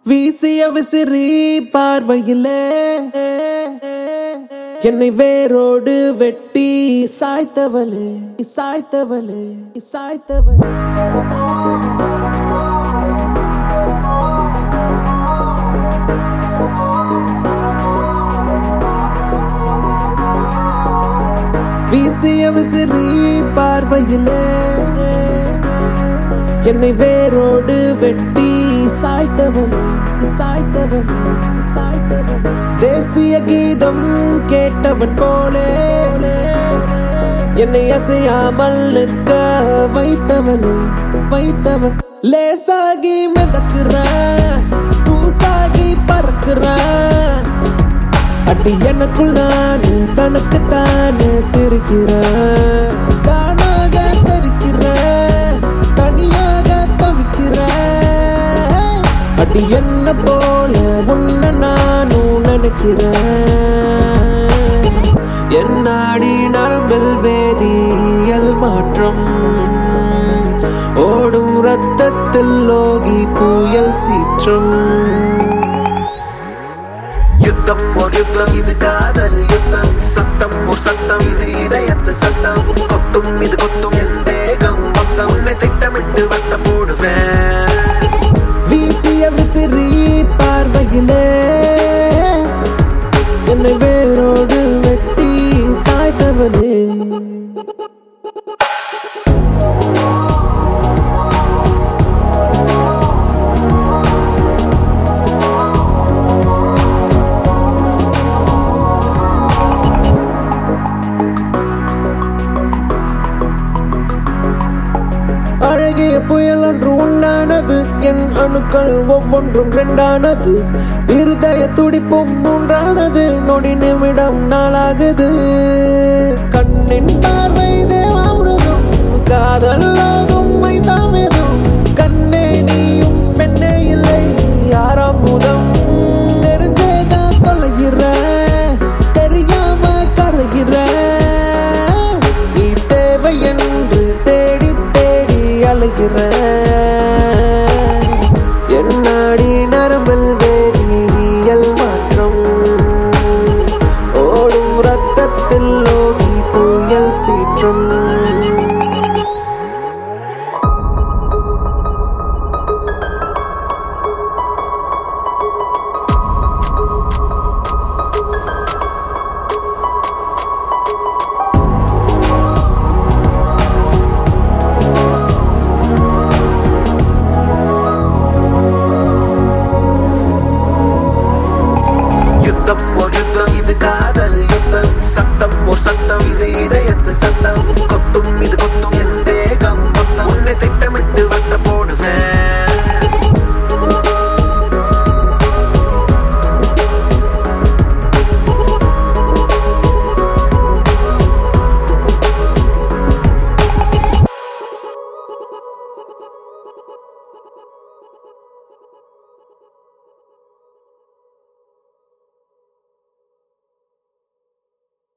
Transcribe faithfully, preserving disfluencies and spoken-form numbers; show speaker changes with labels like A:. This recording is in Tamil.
A: வீசிய விசிறி பார்வையிலே என்னை வேரோடு வெட்டி சாய்த்தவளே சாய்த்தவளே சாய்த்தவளே வீசிய விசிறி பார்வையிலே என்னை வேரோடு வெட்டி சாய்த்தவளே சாய்த்தவளே சாய்த்தவளே தேசிய கீதம் கேட்டவன் போலே என்னை அசையாமல் நிற்க வைத்தவளே வைத்தவன் லேசாகி மிதக்குற தூசாகி பறக்குற அடி எனக்குள் நானே தனக்கு தானே சிரிக்கிறேன் தானாக தரிக்கிறேன் தனியாக தவிக்கிறேன் அடி என்ன போல உன்னை நானும் நினைக்கிறேன் என்னாடி நரம்பில் வேதியியல் மாற்றம் ஓடும் ரத்தத்தில் லோகி புயல் சீற்றம் யுத்தம் ஒரு யுத்தம் இது காதல் யுத்தம் சத்தம் ஒரு சத்தம் இது இதயத்து சத்தம் கொத்தும் இது கொத்தும் என் தேகம் மொத்தம் உன்னை திட்டமிட்டு வட்ட போடுவேன் வீசிய விசிறி பார்வையிலே என்னை வேரோடு வெட்டி சாய்த்தவளே அழகிய புயல் ஒன்று உண்டானது என் அணுக்கள் ஒவ்வொன்றும் ரெண்டானது இருதய துடிப்பும் மூன்றானது நொடி நிமிடம் நாளாகுது கண்ணின் பார்வை தேவாமிருதம் காதல்லாதும் மைதாமிதம் கண்ணே நீயும் பெண்ணே இல்லை யாராம் பூதம் தெரிஞ்சேதான் தொலைகிற தெரியாம கரைகிற நீ தேவை என்று தேடி அழைக்கிறேன் என்னாடி நரம்பில்